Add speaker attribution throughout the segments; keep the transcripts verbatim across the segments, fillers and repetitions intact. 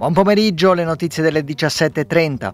Speaker 1: Buon pomeriggio, le notizie delle diciassette e trenta.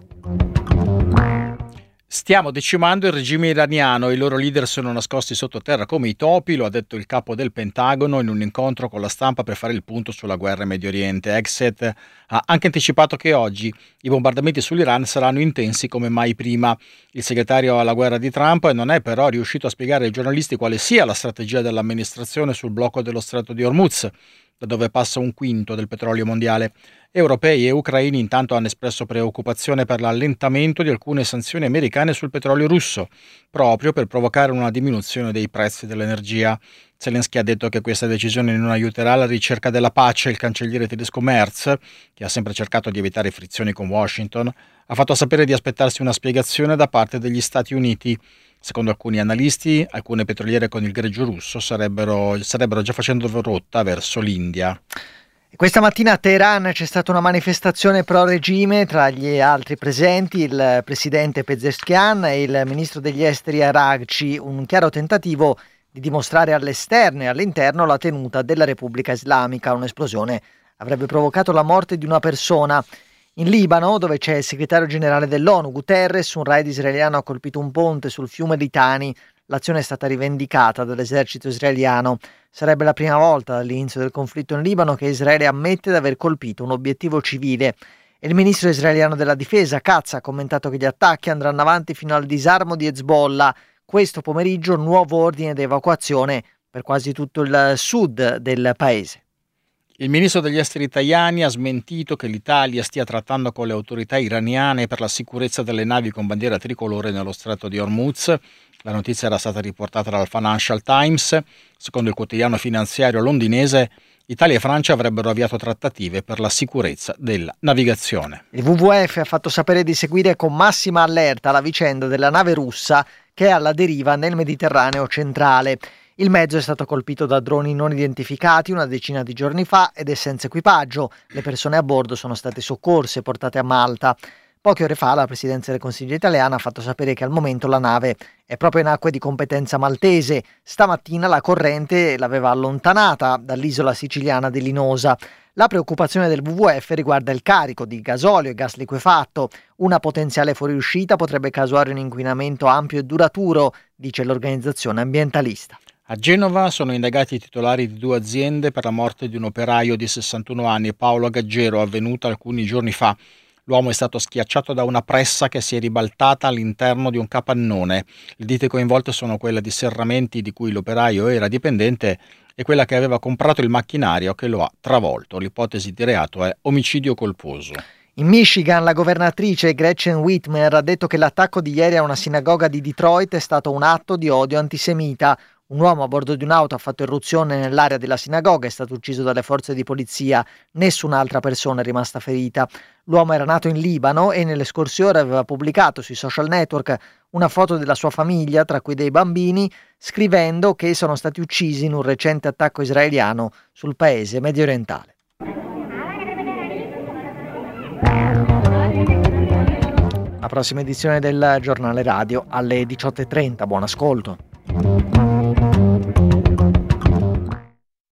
Speaker 2: Stiamo decimando il regime iraniano, i loro leader sono nascosti sottoterra come i topi, lo ha detto il capo del Pentagono in un incontro con la stampa per fare il punto sulla guerra in Medio Oriente. Exet ha anche anticipato che oggi i bombardamenti sull'Iran saranno intensi come mai prima. Il segretario alla guerra di Trump non è però riuscito a spiegare ai giornalisti quale sia la strategia dell'amministrazione sul blocco dello Stretto di Hormuz, da dove passa un quinto del petrolio mondiale. Europei e ucraini intanto hanno espresso preoccupazione per l'allentamento di alcune sanzioni americane sul petrolio russo, proprio per provocare una diminuzione dei prezzi dell'energia. Zelensky ha detto che questa decisione non aiuterà la ricerca della pace. Il cancelliere tedesco Merz, che ha sempre cercato di evitare frizioni con Washington, ha fatto sapere di aspettarsi una spiegazione da parte degli Stati Uniti. Secondo alcuni analisti, alcune petroliere con il greggio russo sarebbero, sarebbero già facendo rotta verso l'India.
Speaker 1: Questa mattina a Teheran c'è stata una manifestazione pro-regime tra gli altri presenti, il presidente Pezeshkian e il ministro degli esteri Araghchi, un chiaro tentativo di dimostrare all'esterno e all'interno la tenuta della Repubblica Islamica. Un'esplosione avrebbe provocato la morte di una persona. In Libano, dove c'è il segretario generale dell'ONU, Guterres, un raid israeliano ha colpito un ponte sul fiume Litani. L'azione è stata rivendicata dall'esercito israeliano. Sarebbe la prima volta dall'inizio del conflitto in Libano che Israele ammette di aver colpito un obiettivo civile. E il ministro israeliano della difesa, Katz, ha commentato che gli attacchi andranno avanti fino al disarmo di Hezbollah. Questo pomeriggio nuovo ordine di evacuazione per quasi tutto il sud del paese.
Speaker 2: Il ministro degli esteri Tajani ha smentito che l'Italia stia trattando con le autorità iraniane per la sicurezza delle navi con bandiera tricolore nello stretto di Hormuz. La notizia era stata riportata dal Financial Times. Secondo il quotidiano finanziario londinese, Italia e Francia avrebbero avviato trattative per la sicurezza della navigazione.
Speaker 1: Il W W F ha fatto sapere di seguire con massima allerta la vicenda della nave russa che è alla deriva nel Mediterraneo centrale. Il mezzo è stato colpito da droni non identificati una decina di giorni fa ed è senza equipaggio. Le persone a bordo sono state soccorse e portate a Malta. Poche ore fa la Presidenza del Consiglio italiana ha fatto sapere che al momento la nave è proprio in acque di competenza maltese. Stamattina la corrente l'aveva allontanata dall'isola siciliana di Linosa. La preoccupazione del W W F riguarda il carico di gasolio e gas liquefatto. Una potenziale fuoriuscita potrebbe causare un inquinamento ampio e duraturo, dice l'organizzazione ambientalista.
Speaker 2: A Genova sono indagati i titolari di due aziende per la morte di un operaio di sessantuno anni, Paolo Gaggero, avvenuta alcuni giorni fa. L'uomo è stato schiacciato da una pressa che si è ribaltata all'interno di un capannone. Le ditte coinvolte sono quella di Serramenti, di cui l'operaio era dipendente, e quella che aveva comprato il macchinario che lo ha travolto. L'ipotesi di reato è omicidio colposo.
Speaker 1: In Michigan la governatrice Gretchen Whitmer ha detto che l'attacco di ieri a una sinagoga di Detroit è stato un atto di odio antisemita. Un uomo a bordo di un'auto ha fatto irruzione nell'area della sinagoga e è stato ucciso dalle forze di polizia. Nessun'altra persona è rimasta ferita. L'uomo era nato in Libano e nelle scorse ore aveva pubblicato sui social network una foto della sua famiglia, tra cui dei bambini, scrivendo che sono stati uccisi in un recente attacco israeliano sul paese mediorientale. La prossima edizione del giornale radio alle diciotto e trenta. Buon ascolto.